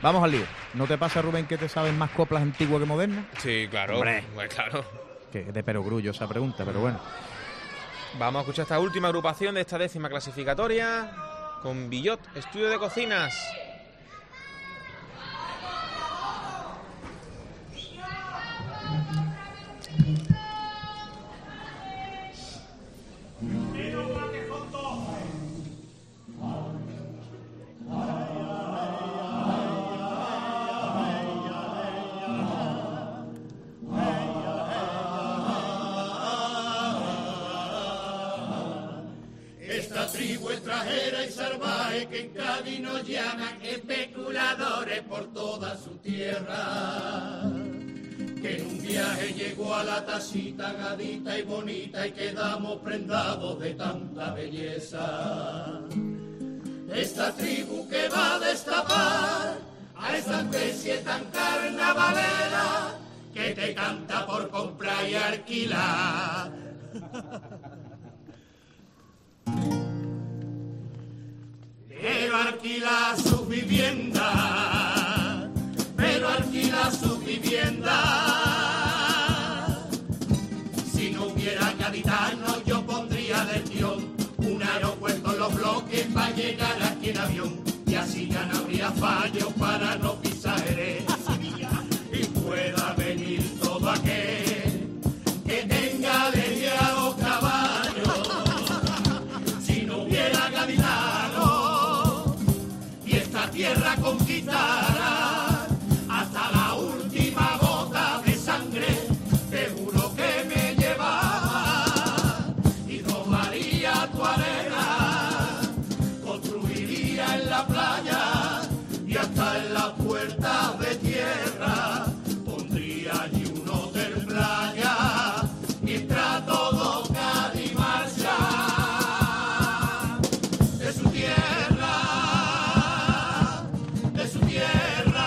Vamos al lío. ¿No te pasa, Rubén, que te sabes más coplas antiguas que modernas? Sí, claro. Hombre. Pues claro. Que es de perogrullo esa pregunta, pero bueno. Vamos a escuchar esta última agrupación de esta 10ª clasificatoria con Billot, Estudio de Cocinas. Esta tribu extranjera y salvaje que en Cádiz nos llaman especuladores por toda su tierra, que en un viaje llegó a la tacita gadita y bonita y quedamos prendados de tanta belleza. Esta tribu que va a destapar a esa especie tan carnavalera que te canta por comprar y alquilar. Pero alquila su vivienda, pero alquila su vivienda. Si no hubiera gaditanos yo pondría del tirón un aeropuerto en los bloques para llegar aquí en avión, y así ya no habría fallo para no pisar Jerez y pueda venir todo aquel que tenga alergia a los caballos. Si no hubiera gaditanos y esta tierra conquistara hasta la última gota de sangre, te juro que me llevaba y robaría tu arena, construiría en la playa y hasta en las puertas de tierra pondría allí un hotel playa mientras todo Cádiz marcha de su tierra, de su tierra.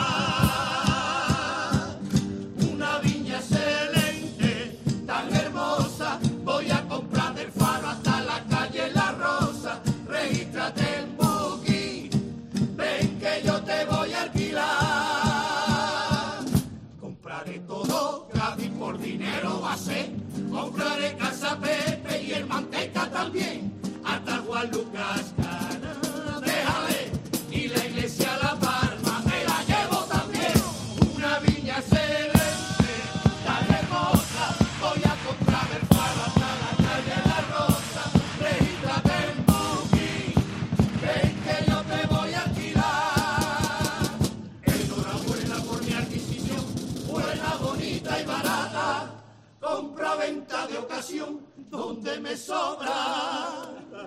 Una viña excelente, tan hermosa, voy a comprar del Faro hasta la calle La Rosa. Regístrate en Booking, ven que yo te voy a alquilar. Compraré todo Cádiz por dinero va a ser, compraré Casa Pepe y el Manteca también, hasta Juan Lucas Cana, déjale, y la iglesia La Palma me la llevo también. Una viña excelente, tan hermosa, voy a comprar el Faro hasta la calle La Rosa. Regístrate en Booking, ven que yo te voy a alquilar. Enhorabuena por mi adquisición, buena, bonita y barata, compra-venta de ocasión, donde me sobra.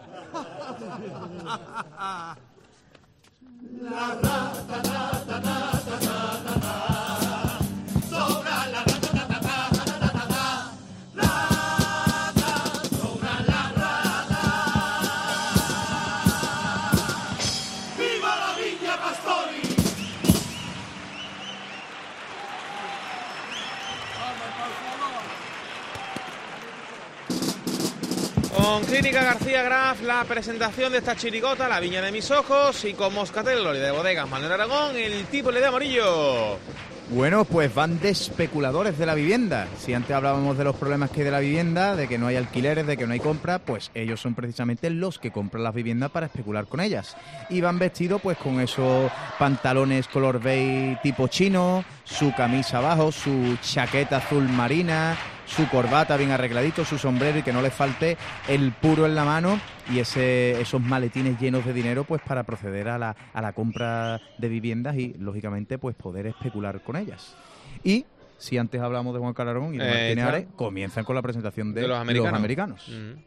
La rata, ta, ta, ta, ta, ta, ta, ta. Sobra la rata, ta, ta, ta, ta, ta, ta, ta. Rata, sobra la rata. ¡Viva la Viña Pastori! Con Clínica García Graf, la presentación de esta chirigota, La Viña de mis ojos, y con Moscatel Lori de Bodegas Manuel Aragón, el tipo le de amarillo. Bueno, pues van de especuladores de la vivienda. Si antes hablábamos de los problemas que hay de la vivienda, de que no hay alquileres, de que no hay compra, pues ellos son precisamente los que compran las viviendas para especular con ellas. Y van vestidos pues con esos pantalones color beige tipo chino, su camisa abajo, su chaqueta azul marina, su corbata bien arregladito, su sombrero, y que no les falte el puro en la mano y esos maletines llenos de dinero pues para proceder a la compra de viviendas y, lógicamente, pues poder especular con ellas. Y si antes hablamos de Juan Carlos Aragón y de Martínez Ares, comienzan con la presentación de los americanos.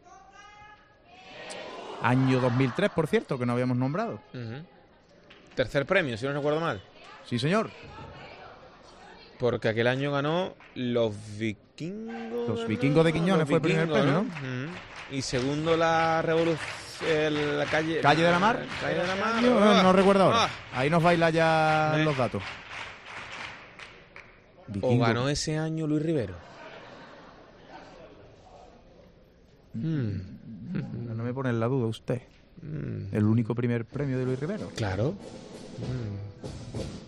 Año 2003, por cierto, que no habíamos nombrado. Tercer premio, si no recuerdo mal. Sí, señor. Porque aquel año ganó los Vikingos. Los Vikingos de Quiñones fue el primer premio, ¿no? Y segundo la Revolución. La calle de la Mar. Calle de la Mar. No recuerdo ahora. Ahí nos baila ya los datos. O ganó ese año Luis Rivero. No me pone en la duda usted. El único primer premio de Luis Rivero. Claro.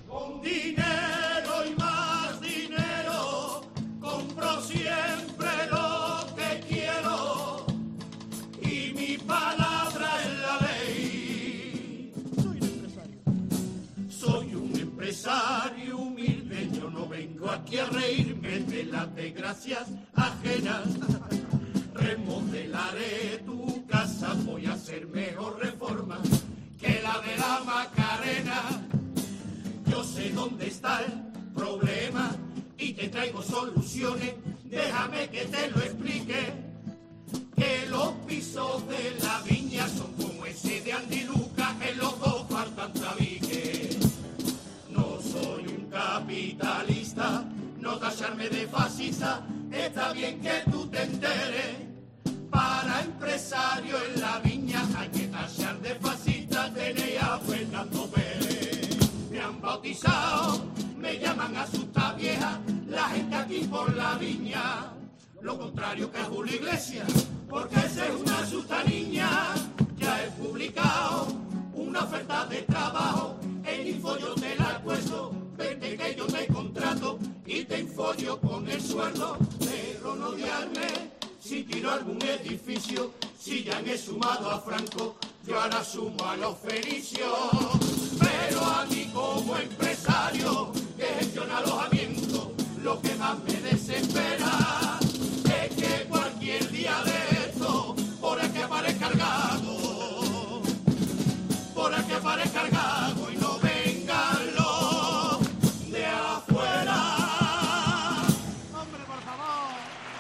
empresario humilde, yo no vengo aquí a reírme de las desgracias ajenas. Remodelaré tu casa, voy a hacer mejor reforma que la de la Macarena. Yo sé dónde está el problema y te traigo soluciones, déjame que te lo explique. Que los pisos de la viña son como ese de Andy Lucas, en los dos faltan tabiques. No soy un capitalista, no tacharme de fascista, está bien que tú te enteres. Para empresario en la viña hay que tachar de fascista, tenéis a Fernando Pérez. Me han bautizado, me llaman asusta vieja, la gente aquí por la viña. Lo contrario que a Julio Iglesias, porque esa es una asusta niña. Ya he publicado una oferta de trabajo, en Info yo te la acuesto, vete que yo te contrato y te infolio con el sueldo. Pero no odiarme si tiro algún edificio, si ya he sumado a Franco, yo ahora sumo a los fenicios. Pero a mí como empresario que gestiona alojamiento, lo que más me desespera es que cualquier día de esto, por el que aparezca el gago, por el que aparezca el gago y no vengan los de afuera. ¡Hombre, por favor!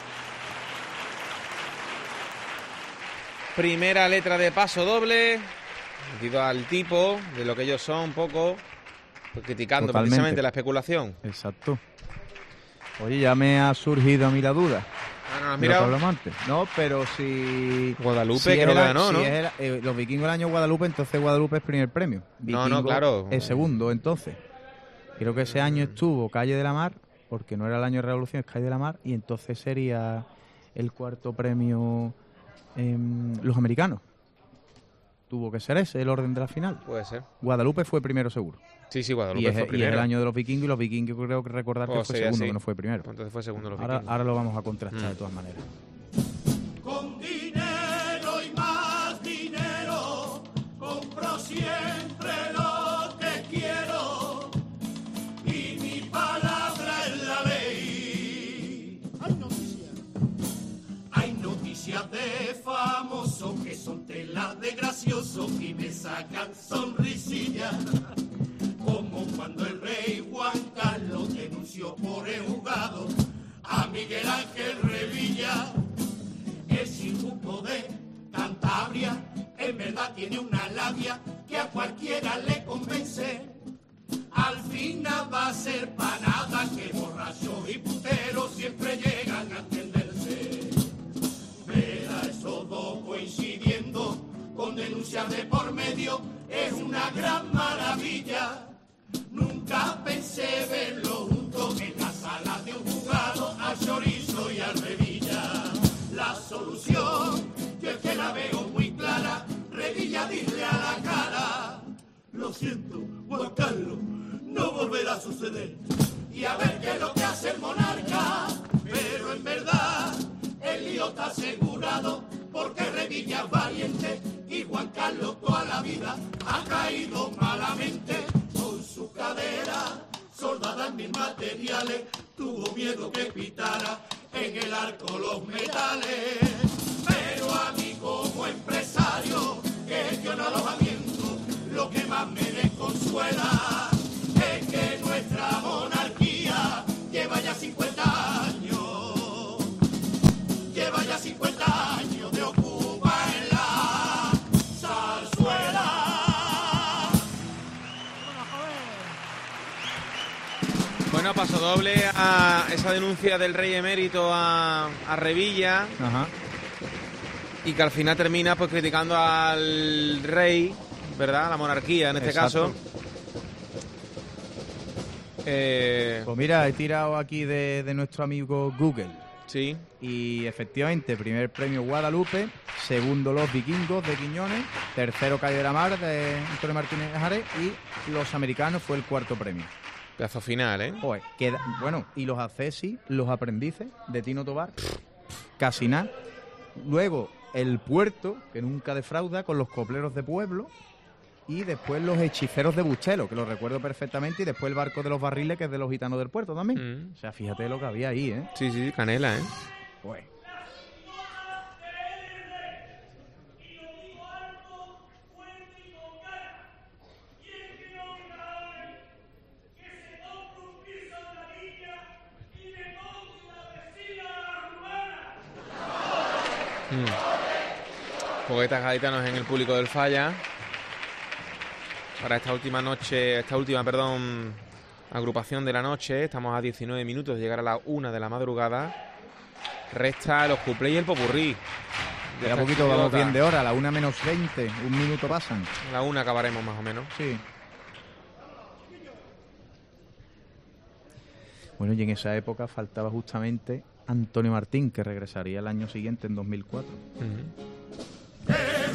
Primera letra de Paso Doble, metido al tipo de lo que ellos son, un poco pues, criticando Totalmente. precisamente la especulación. Exacto. Oye, ya me ha surgido a mí la duda. Ah, ¿no has de lo que mirado? hablamos antes. No, pero si... Guadalupe, si creo es que el- ganó, si ¿no? es los vikingos del año Guadalupe, entonces Guadalupe es primer premio. No, Vikingo claro. es segundo, entonces. Creo que ese año estuvo Calle de la Mar, porque no era el año de Revolución, es Calle de la Mar, y entonces sería el cuarto premio los americanos. Tuvo que ser ese el orden de la final. Puede ser. Guadalupe fue primero seguro. Sí, sí, Guadalupe Y es, fue y es primero. el año de los vikingos, y los vikingos creo que recordar que Pues fue sería segundo, así. que no fue primero. Entonces fue segundo los Ahora, vikingos. ahora lo vamos a contrastar de todas maneras. Con dinero y más dinero, compro siempre lo que quiero, y mi palabra es la ley. Hay noticias de famosos que son telas de graciosos y me sacan sonrisillas, como cuando el rey Juan Carlos denunció por juzgado a Miguel Ángel Revilla. El circuito de Cantabria en verdad tiene una labia que a cualquiera le convence. Al final va a ser para nada que borrachos y puteros siempre llegan a entenderse. Ver a esos dos coincidiendo con denuncias de por medio es una gran maravilla. Nunca pensé verlo juntos en la sala de un juzgado, a Chorizo y a Revilla. La solución, yo es que la veo muy clara, Revilla dile a la cara: lo siento, Juan Carlos, no volverá a suceder. Y a ver qué es lo que hace el monarca, pero en verdad el lío está asegurado, porque Revilla es valiente y Juan Carlos toda la vida ha caído malamente. Con su cadera soldada en mil materiales, tuvo miedo que pitara en el arco los metales. Pero a mí como empresario que gestiona alojamiento, lo que más me desconsuela es que nuestra monarquía lleva ya 50 años, lleva ya 50 años de ocupa en la zarzuela. Bueno, Paso Doble a esa denuncia del rey emérito a Revilla, Ajá. y que al final termina pues criticando al rey, ¿verdad? La monarquía en este Exacto. caso. Pues mira, he tirado aquí de nuestro amigo Google. Sí, Y efectivamente, primer premio Guadalupe, segundo los vikingos de Quiñones, tercero Calle de la Mar de Antonio Martínez Ajaré, y los americanos fue el cuarto premio. pedazo final, ¿eh? Joder, bueno, y los accesis, los aprendices de Tino Tobar, casi nada. Luego, el puerto, que nunca defrauda, con los copleros de pueblo, y después Los hechiceros de Bustelo, que lo recuerdo perfectamente, y después El barco de los barriles, que es de los gitanos del puerto también. O sea, fíjate lo que había ahí, ¿eh? Sí, canela, ¿eh? Pues. Poetas gaditanos en el público del Falla para esta última agrupación de la noche. Estamos a 19 minutos de llegar a la 1 de la madrugada. Resta los cuplés y el popurrí. De a poquito vamos bien de hora, a la 1 menos 20, un minuto pasan. A la 1 acabaremos más o menos. Sí. Bueno, y en esa época faltaba justamente Antonio Martín, que regresaría el año siguiente, en 2004. Qué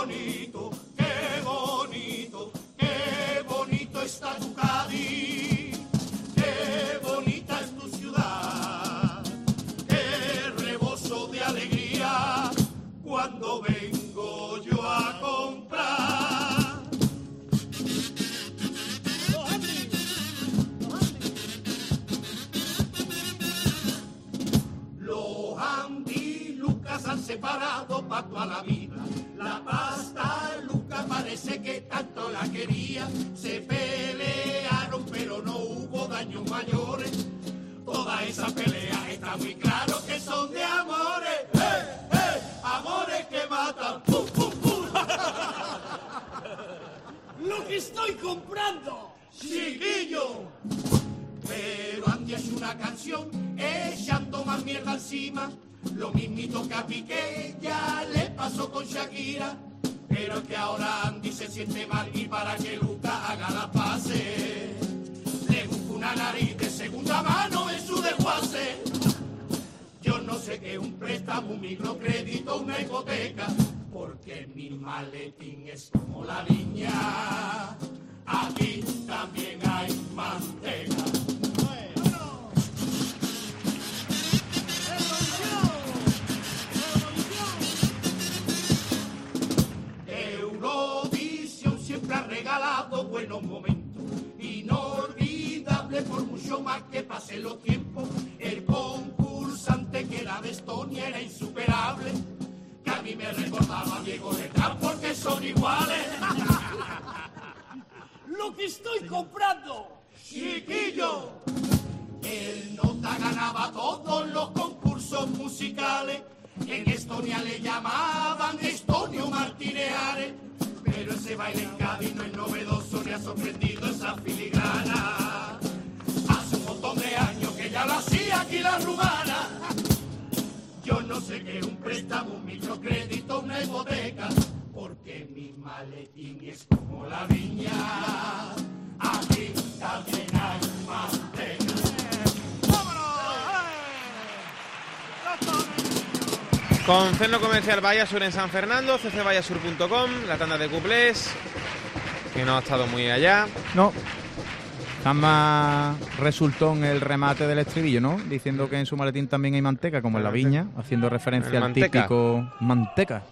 bonito está tu Cádiz, qué bonita es tu ciudad, qué rebozo de alegría cuando vengo yo a comprar. Los andilucas han separado pa' toda la vida. La pasta Luca parece que tanto la quería. Se pelearon pero no hubo daños mayores. Toda esa pelea está muy claro que son de amores. Amores que matan. ¡Pum, pum, pum! ¡Lo que estoy comprando! ¡Chiquillo! Pero Andy es una canción echando más mierda encima. Lo mismito que a Piqué ya le pasó con Shakira. Pero que ahora Andy se siente mal y para que Luca haga la pase le busca una nariz de segunda mano en su desguace. Yo no sé qué es un préstamo, un microcrédito, una hipoteca, porque mi maletín es como la viña. Aquí también hay manteca. Eurovisión siempre ha regalado buenos momentos, inolvidable por mucho más que pasen los tiempos. El concursante que era de Estonia era insuperable, que a mí me recordaba a Diego Letrán porque son iguales. ¡Lo que estoy comprando! ¡Chiquillo! El Nota ganaba todos los concursos musicales. En Estonia le llamaban Estonio Martineare. Pero ese baile en Cádiz no es novedoso, ni ha sorprendido esa filigrana. Hace un montón de años que ya lo hacía aquí la rumana. Yo no sé qué es un préstamo, un microcrédito, una hipoteca, porque mi maletín es como la viña. Aquí también hay manteca. Con Centro Comercial Vallasur en San Fernando, ccvallasur.com, la tanda de cuplés, que no ha estado muy allá. No. Jamás resultó en el remate del estribillo, ¿no? Diciendo que en su maletín también hay manteca, como en la viña, haciendo referencia al típico manteca.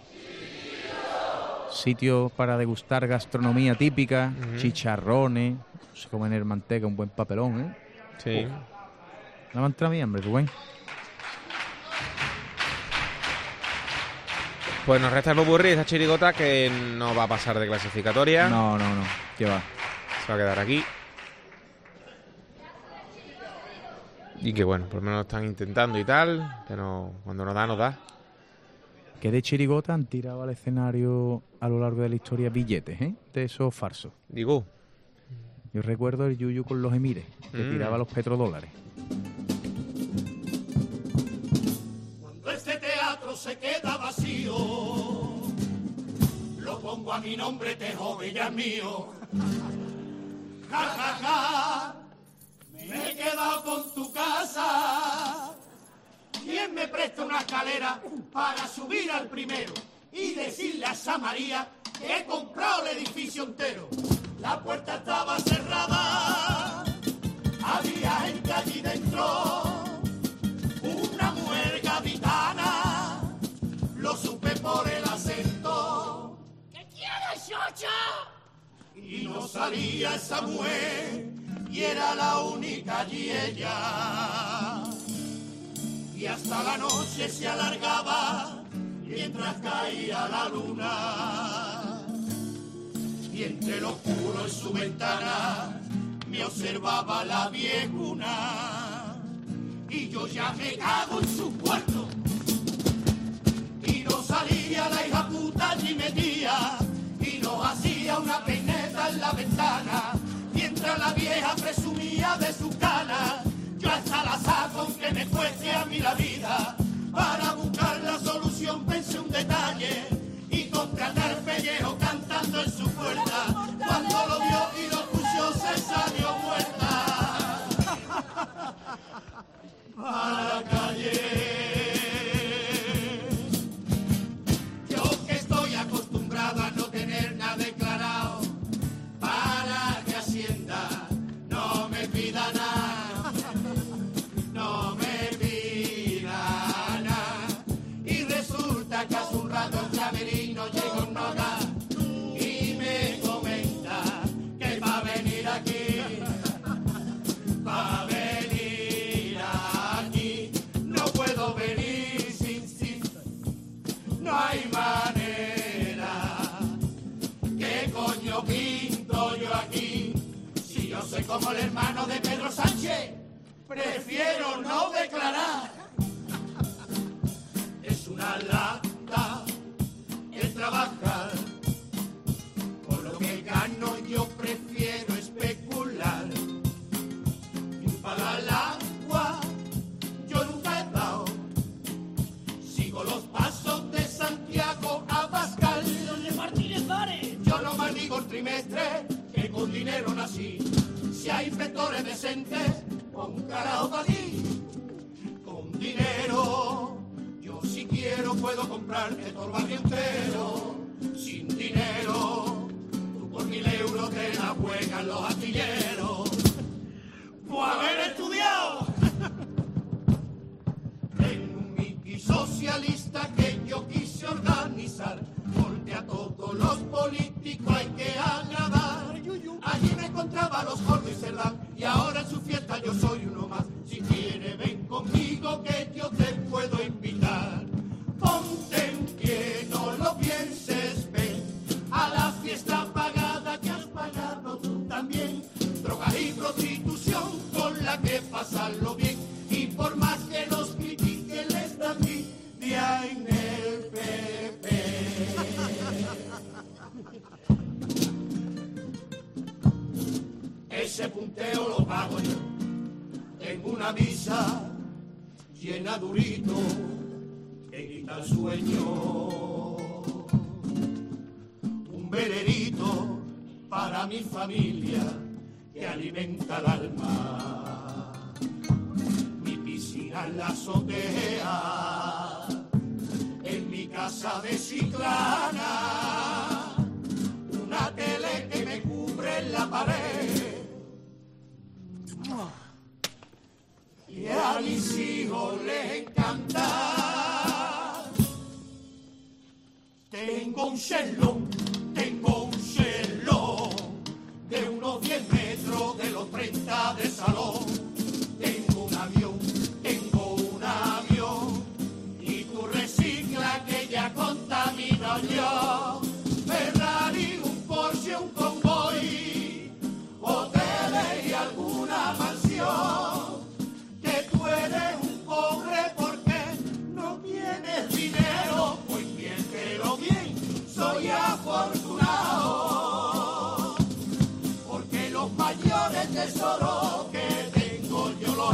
Sitios para degustar gastronomía típica, chicharrones, se comen el manteca, un buen papelón, ¿eh? Sí. No me entra a mí hambre, Rubén. Pues nos resta el popurrí, esa chirigota que no va a pasar de clasificatoria. No. ¿Qué va? Se va a quedar aquí. Y que bueno, por lo menos lo están intentando y tal, que no, cuando nos da, nos da. Que de chirigota han tirado al escenario a lo largo de la historia billetes, ¿eh? De esos falsos. Digo. Yo recuerdo el Yuyu con los emires, que tiraba los petrodólares. Cuando este teatro se queda vacío, lo pongo a mi nombre, te jode, ya es mío. Ja, ja, ja, me he quedado con tu casa. ¿Quién me presta una escalera para subir al primero y decirle a San María que he comprado el edificio entero? La puerta estaba cerrada, había gente allí dentro, una mujer gaditana, lo supe por el acento. ¿Qué quieres, Xocha? salía esa mujer y era la única allí ella. Y hasta la noche se alargaba mientras caía la luna. Y entre lo oscuro en su ventana me observaba la viejuna. Y yo ya me cago en su cuarto. Y no salía la hija puta ni metía. Y nos hacía una peineta en la ventana. Mientras la vieja presumía de su cana. Yo hasta la saco aunque me cueste a mí la vida. Para buscar la solución pensé un detalle. Y contratar pellejo cantando en su puerta. Cuando lo vio y lo escuchó se salió muerta. Para la calle. Yo que estoy acostumbrado a no tener nada declarado, para que Hacienda no me pida nada, no me pida nada. Y resulta que hace un rato el camerino llegó un nota y me comenta que va a venir aquí, va a venir aquí. No puedo venir sin sí, no hay manera. ¿Qué coño pinto yo aquí? Si yo soy como el hermano de Pedro Sánchez, prefiero no declarar. Es una lata el trabajar. Por lo que gano yo prefiero especular. Y para el agua yo nunca he dado. Sigo los pasos de Santiago Abascal. Martínez Vares. Yo no maldigo el trimestre, que con dinero nací. Si hay inspectores decentes, con carajo para ti. Con dinero, yo si quiero puedo comprarte todo el barrio entero. Sin dinero, tú por 1000 euros te la juegan los astilleros. Por haber estudiado en un Mickey socialista que yo quise organizar. Porque a todos los políticos hay que agradar. Allí me encontraba a los gordos y Cerdán. Y ahora en su fiesta yo soy uno más. Si quieres ven conmigo que yo te puedo invitar. Ponte en pie, no lo pienses, ven a la fiesta pagada que has pagado tú también. Drogas y prostitución con la que pasarlo bien. Y por más que nos critiquen les da envidia en el PP. Ese punteo lo pago yo. Tengo una visa llena durito que quita el sueño. Un velerito para mi familia que alimenta el alma. Mi piscina en la azotea, en mi casa de Chiclana, una tele que me cubre en la pared. Y a mis hijos les encanta. Tengo un Sherlock de unos 10 metros de los 30 de salón. Tengo un avión y tú recicla que ya contamino yo. Ferrari, un Porsche, un convoy, hoteles y alguna mansión. Que tú eres un pobre porque no tienes dinero, pues piénselo bien, soy afortunado, porque los mayores tesoros que tengo yo los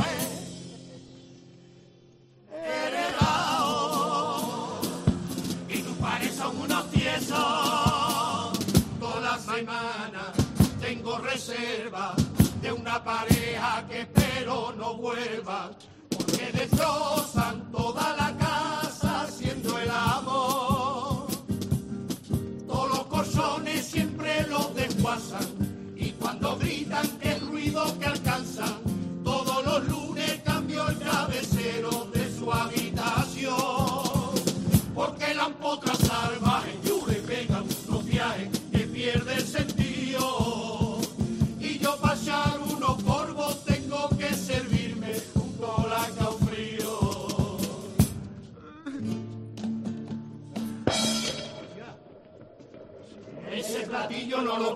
he heredado. Y tus pares son unos tiesos. Todas las semanas tengo reserva de una pareja que espero no vuelva, porque destrozan toda la casa haciendo el amor. Todos los colchones siempre los desguazan y cuando gritan qué ruido que alcanzan. Todos los lunes cambio el cabecero de su habitación, porque la empotra salvaje y le pegan unos viajes que pierde el sentido.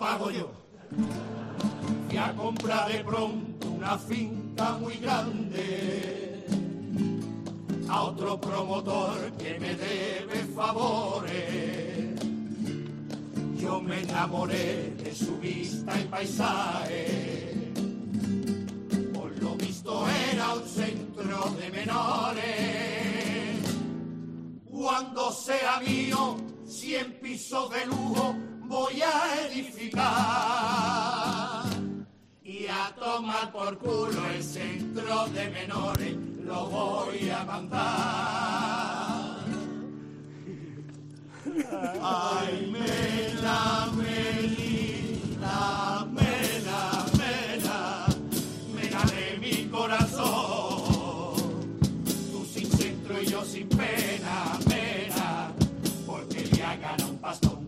pago yo. Fui a comprar de pronto una finca muy grande a otro promotor que me debe favores. Yo me enamoré de su vista y paisaje. Por lo visto era un centro de menores. Cuando sea mío, 100 pisos de lujo voy a edificar. Y a tomar por culo el centro de menores lo voy a mandar. Ay, mela, melina, mela, mela, mela de mi corazón. Tú sin centro y yo sin pena, mela, porque ya gana un pastón.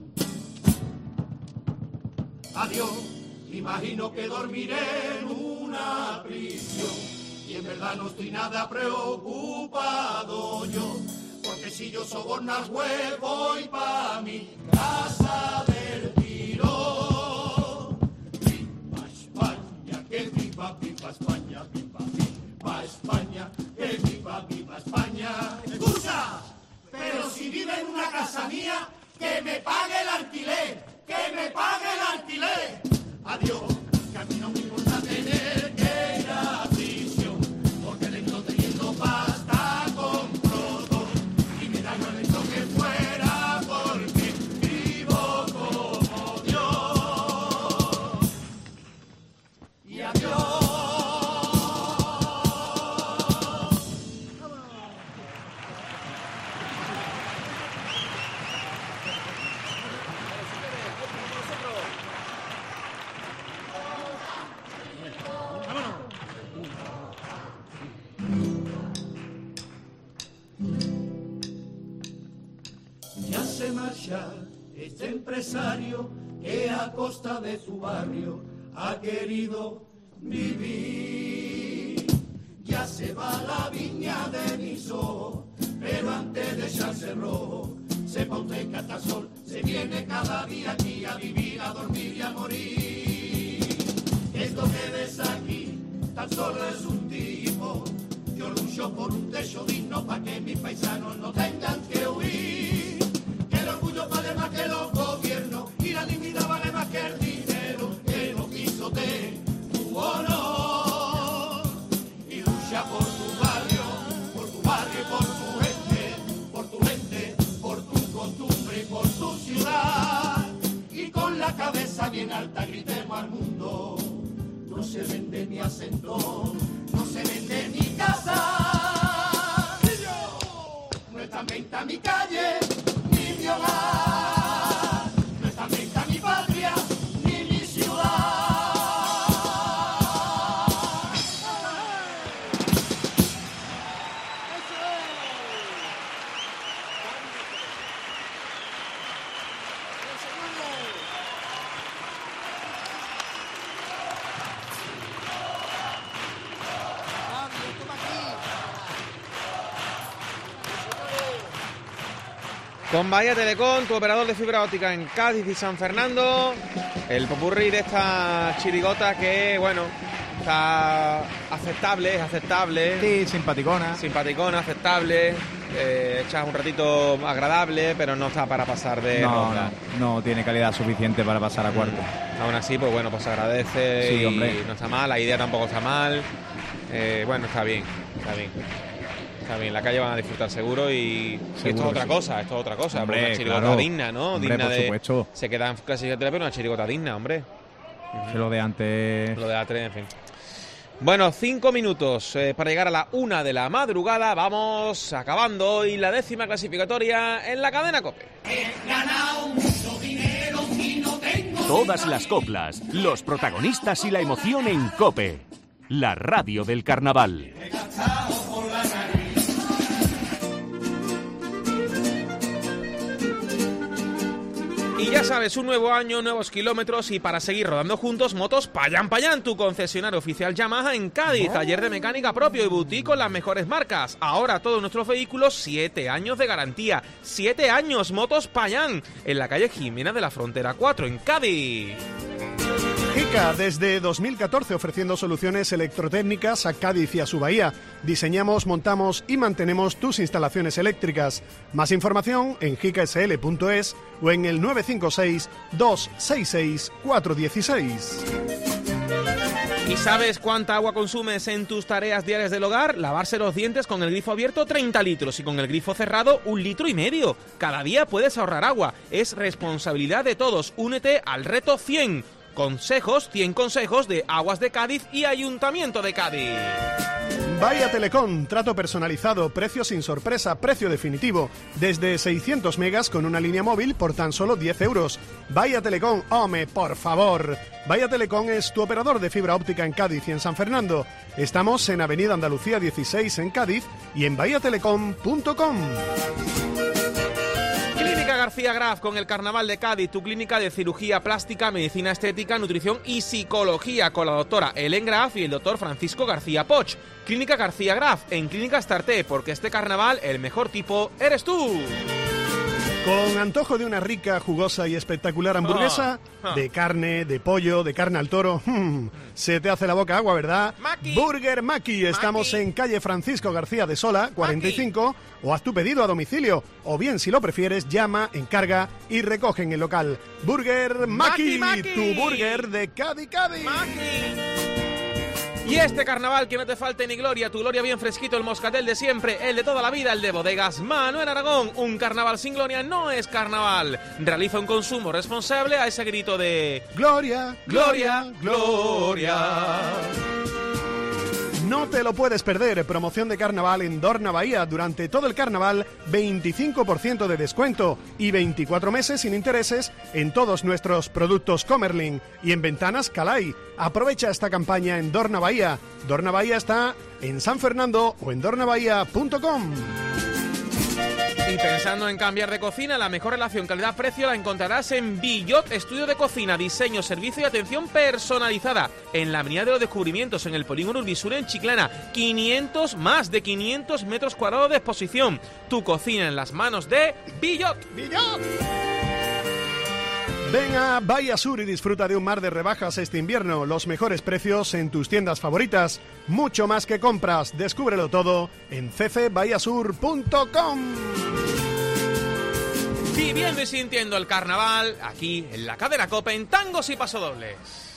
Adiós. Imagino que dormiré en una prisión y en verdad no estoy nada preocupado yo, porque si yo soborno al juez voy pa' mi casa del tiro. Viva España, que viva, viva España, viva, viva España, que viva, viva España. ¡Escucha! Pero si vive en una casa mía, que me pague el alquiler, que me pague el alquiler. Adiós, que a mí no me importa tener que ir a prisión, porque dentro teniendo pasta compro todo, y me da igual esto que fuera, porque vivo como Dios. Y adiós. Este empresario que a costa de su barrio ha querido vivir. Ya se va la viña de mis ojos, pero antes de echarse rojo, se pone catasol, se viene cada día aquí a vivir, a dormir y a morir. Esto que ves aquí tan solo es un tipo. Yo lucho por un techo digno para que mis paisanos no tengan que huir. El orgullo vale más que los gobiernos y la dignidad vale más que el dinero, que no pisoteen tu honor. Y lucha por tu barrio y por tu gente, por tu costumbre y por tu ciudad. Y con la cabeza bien alta gritemos al mundo: no se vende mi acento, no se vende mi casa. No está en venta mi calle, mi hogar, no está en venta mi patria, ni mi ciudad. Con Bahía Telecom, tu operador de fibra óptica en Cádiz y San Fernando, el popurrí de esta chirigota que, bueno, está aceptable, es aceptable. Sí, simpaticona. Simpaticona, aceptable, echas un ratito agradable, pero no está para pasar de ronda. No tiene calidad suficiente para pasar a cuarto. Aún así, pues bueno, pues se agradece, sí, y hombre, no está mal, la idea tampoco está mal. Bueno, está bien. Está bien, la calle van a disfrutar seguro y esto es otra cosa, Hombre, una chirigota claro, digna, ¿no? Hombre, Digna por de, supuesto. se queda en clasificatoria, pero una chirigota digna, hombre. Lo de antes. Lo de A3, en fin. Bueno, 5 minutos para llegar a la 1 de la madrugada. Vamos acabando hoy la 10ª clasificatoria en la cadena COPE. He ganado mucho dinero y no tengo. Todas las coplas, los protagonistas y la emoción en COPE. La radio del carnaval. Y ya sabes, un nuevo año, nuevos kilómetros y para seguir rodando juntos, Motos Payán Payán, tu concesionario oficial Yamaha en Cádiz, taller de mecánica propio y boutique con las mejores marcas. Ahora todos nuestros vehículos 7 años de garantía. 7 años, Motos Payán, en la calle Jimena de la Frontera 4 en Cádiz. JICA, desde 2014 ofreciendo soluciones electrotécnicas a Cádiz y a su bahía. Diseñamos, montamos y mantenemos tus instalaciones eléctricas. Más información en jicasl.es o en el 956 266 416. ¿Y sabes cuánta agua consumes en tus tareas diarias del hogar? Lavarse los dientes con el grifo abierto 30 litros y con el grifo cerrado 1,5 litros. Cada día puedes ahorrar agua. Es responsabilidad de todos. Únete al reto 100 consejos de Aguas de Cádiz y Ayuntamiento de Cádiz. Bahía Telecom, trato personalizado, precio sin sorpresa, precio definitivo. Desde 600 megas con una línea móvil por tan solo 10 euros. Bahía Telecom, ¡home, por favor! Bahía Telecom es tu operador de fibra óptica en Cádiz y en San Fernando. Estamos en Avenida Andalucía 16 en Cádiz y en bahiatelecom.com. Clínica García Graf con el Carnaval de Cádiz, tu clínica de cirugía plástica, medicina estética, nutrición y psicología con la doctora Helen Graf y el doctor Francisco García Poch. Clínica García Graf en Clínica Starté, porque este carnaval el mejor tipo eres tú. Con antojo de una rica, jugosa y espectacular hamburguesa, de carne, de pollo, de carne al toro, se te hace la boca agua, ¿verdad? Maki. Burger Maki, estamos en calle Francisco García de Sola, 45, o haz tu pedido a domicilio, o bien, si lo prefieres, llama, encarga y recoge en el local. Burger Maki, tu burger de Cádiz. Y este carnaval que no te falte ni gloria, tu gloria bien fresquito, el moscatel de siempre, el de toda la vida, el de Bodegas Manuel Aragón. Un carnaval sin gloria no es carnaval. Realiza un consumo responsable a ese grito de Gloria, gloria, gloria. No te lo puedes perder, promoción de carnaval en Dorna Bahía. Durante todo el carnaval, 25% de descuento y 24 meses sin intereses en todos nuestros productos Comerlin y en ventanas Calai. Aprovecha esta campaña en Dorna Bahía. Dorna Bahía está en San Fernando o en dornabahía.com. Y pensando en cambiar de cocina, la mejor relación calidad-precio la encontrarás en Billot, estudio de cocina, diseño, servicio y atención personalizada. En la Avenida de los Descubrimientos, en el Polígono Urbisur en Chiclana. Más de 500 metros cuadrados de exposición. Tu cocina en las manos de Billot. Ven a Bahía Sur y disfruta de un mar de rebajas este invierno. Los mejores precios en tus tiendas favoritas. Mucho más que compras. Descúbrelo todo en ccbahiasur.com. Viviendo y sintiendo el carnaval, aquí en la cadena COPE en tangos y pasodobles.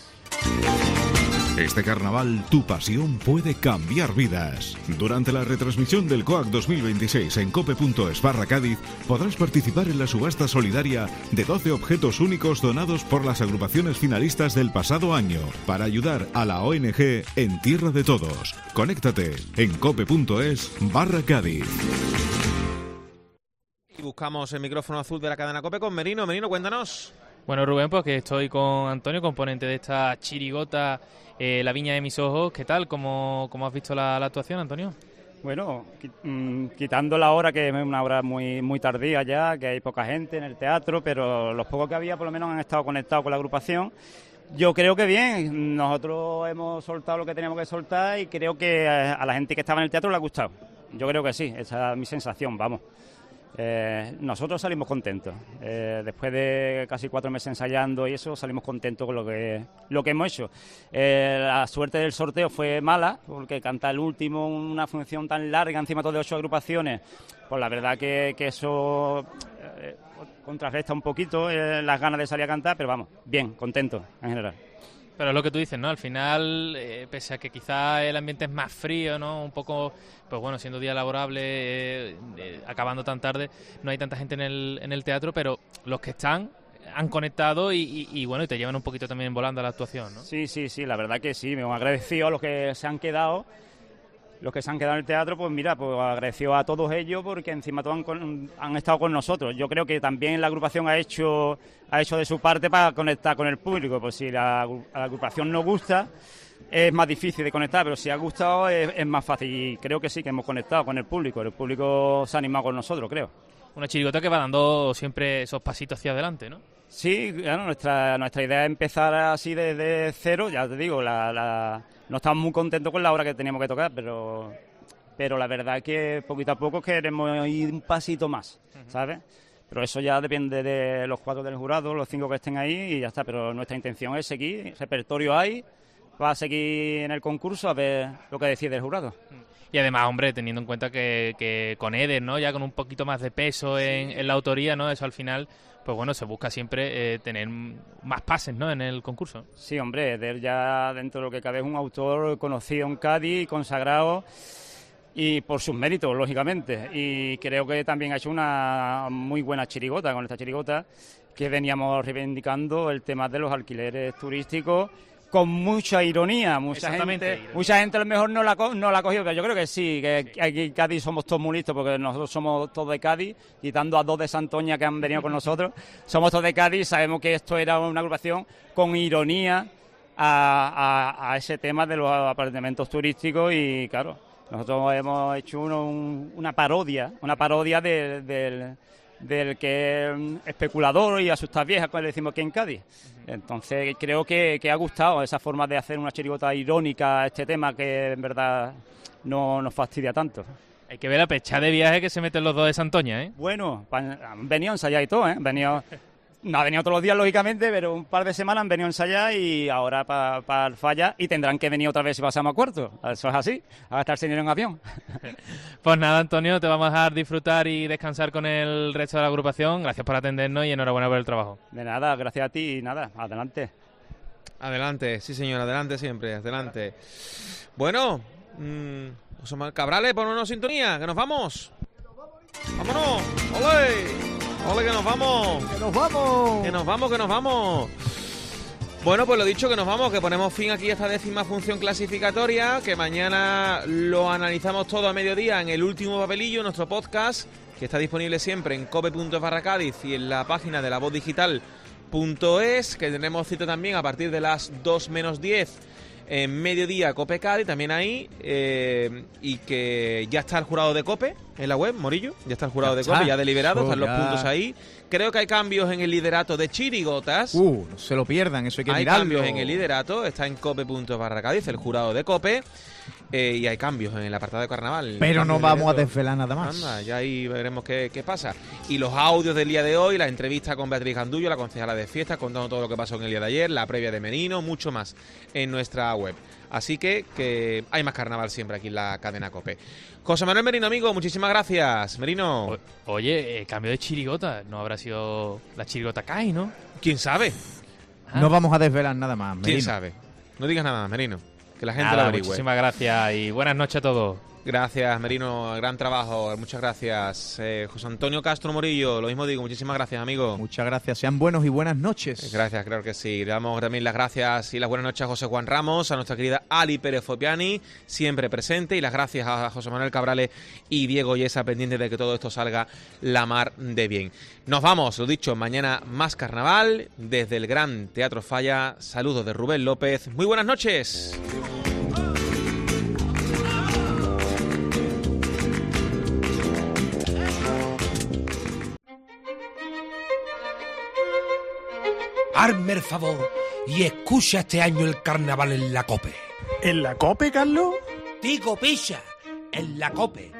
Este carnaval, tu pasión puede cambiar vidas. Durante la retransmisión del COAC 2026 en cope.es/Cádiz podrás participar en la subasta solidaria de 12 objetos únicos donados por las agrupaciones finalistas del pasado año para ayudar a la ONG En Tierra de Todos. Conéctate en cope.es/Cádiz. Y buscamos el micrófono azul de la cadena COPE con Merino. Merino, cuéntanos. Bueno, Rubén, pues que estoy con Antonio, componente de esta chirigota La Viña de mis Ojos. ¿Qué tal? ¿Cómo has visto la actuación, Antonio? Bueno, quitando la hora, que es una hora muy tardía ya, que hay poca gente en el teatro, pero los pocos que había por lo menos han estado conectados con la agrupación. Yo creo que bien, nosotros hemos soltado lo que teníamos que soltar y creo que a la gente que estaba en el teatro le ha gustado. Yo creo que sí, esa es mi sensación, vamos. Nosotros salimos contentos. Después de casi 4 meses ensayando y eso, salimos contentos con lo que hemos hecho. La suerte del sorteo fue mala, porque cantar el último, una función tan larga, encima todo de 8 agrupaciones, pues la verdad que eso contrarresta un poquito las ganas de salir a cantar, pero vamos, bien, contentos en general. Pero es lo que tú dices, ¿no? Al final, pese a que quizá el ambiente es más frío, ¿no? Un poco, pues bueno, siendo día laborable, acabando tan tarde, no hay tanta gente en el teatro, pero los que están han conectado y bueno, y te llevan un poquito también volando a la actuación, ¿no? Sí, la verdad que sí, me han agradecido a los que se han quedado. Los que se han quedado en el teatro, pues mira, pues agradecido a todos ellos porque encima todos han estado con nosotros. Yo creo que también la agrupación ha hecho de su parte para conectar con el público. Pues si a la agrupación no gusta, es más difícil de conectar, pero si ha gustado es más fácil. Y creo que sí, que hemos conectado con el público se ha animado con nosotros, creo. Una chirigota que va dando siempre esos pasitos hacia adelante, ¿no? Sí, claro, nuestra idea es empezar así desde cero, ya te digo, no estamos muy contentos con la hora que teníamos que tocar, pero la verdad es que poquito a poco queremos ir un pasito más, ¿sabes? Pero eso ya depende de los 4 del jurado, los 5 que estén ahí y ya está. Pero nuestra intención es seguir, repertorio hay, va a seguir en el concurso a ver lo que decide el jurado. Y además, hombre, teniendo en cuenta que con Eder, ¿no? Ya con un poquito más de peso en la autoría, ¿no? Eso al final, pues bueno, se busca siempre tener más pases, ¿no? En el concurso. Sí, hombre, Eder ya dentro de lo que cabe es un autor conocido en Cádiz, consagrado y por sus méritos, lógicamente. Y creo que también ha hecho una muy buena chirigota con esta chirigota, que veníamos reivindicando el tema de los alquileres turísticos, con mucha ironía. Mucha gente a lo mejor no la ha cogido, pero yo creo que sí, que aquí en Cádiz somos todos muy listos, porque nosotros somos todos de Cádiz, quitando a 2 de Santoña que han venido con nosotros, somos todos de Cádiz, sabemos que esto era una agrupación con ironía a ese tema de los apartamentos turísticos y claro, nosotros hemos hecho una parodia del que es especulador y asustas viejas, como le decimos aquí en Cádiz. Entonces creo que ha gustado esa forma de hacer una chirigota irónica a este tema que en verdad no nos fastidia tanto. Hay que ver la pechada de viaje que se meten los 2 de Santoña, ¿eh? Bueno, han venido a ensayar y todo, ¿eh? No ha venido todos los días, lógicamente, pero un par de semanas han venido a ensayar y ahora para el falla y tendrán que venir otra vez si pasamos a cuarto. Eso es así, a gastar dinero en avión. Pues nada, Antonio, te vamos a dejar disfrutar y descansar con el resto de la agrupación. Gracias por atendernos y enhorabuena por el trabajo. De nada, gracias a ti y nada, adelante. Adelante, sí señor, adelante siempre, adelante. Bueno, José Manuel Cabrales, ponnos sintonía, que nos vamos. ¡Vámonos! ¡Olé! ¡Ole, que nos vamos! ¡Que nos vamos! ¡Que nos vamos, que nos vamos! Bueno, pues lo dicho, que nos vamos, que ponemos fin aquí a esta 10ª función clasificatoria, que mañana lo analizamos todo a mediodía en el último papelillo, nuestro podcast, que está disponible siempre en cope.es/Cádiz y en la página de lavozdigital.es, que tendremos cita también a partir de las 2 menos 10 en mediodía Cope Cádiz, también ahí, y que ya está el jurado de Cope en la web, Morillo, ya está el jurado de Cope, ya deliberado, están los puntos ahí. Creo que hay cambios en el liderato de chirigotas. No se lo pierdan, eso hay que mirarlo. Hay cambios en el liderato, está en cope.es/Cádiz, el jurado de Cope, y hay cambios en el apartado de carnaval. Pero no vamos a desvelar nada más. Anda, ya ahí veremos qué pasa. Y los audios del día de hoy, la entrevista con Beatriz Gandullo, la concejala de fiestas, contando todo lo que pasó en el día de ayer, la previa de Merino, mucho más en nuestra web. Así que hay más carnaval siempre aquí en la cadena Cope. José Manuel Merino, amigo, muchísimas gracias. Merino. Oye, cambio de chirigota. No habrá sido la chirigota Kai, ¿no? ¿Quién sabe? No vamos a desvelar nada más, Merino. ¿Quién sabe? No digas nada más, Merino. Que la gente lo averigüe. Muchísimas gracias y buenas noches a todos. Gracias, Merino, gran trabajo, muchas gracias. José Antonio Castro Morillo, lo mismo digo, muchísimas gracias, amigo. Muchas gracias, sean buenos y buenas noches. Gracias, claro que sí. Le damos también las gracias y las buenas noches a José Juan Ramos, a nuestra querida Ali Pérez Fopiani, siempre presente, y las gracias a José Manuel Cabrales y Diego Yesa, pendiente de que todo esto salga la mar de bien. Nos vamos, lo dicho, mañana más carnaval, desde el Gran Teatro Falla. Saludos de Rubén López, muy buenas noches. Hazme el favor y escucha este año el carnaval en la COPE. ¿En la COPE, Carlos? Digo, picha, en la COPE.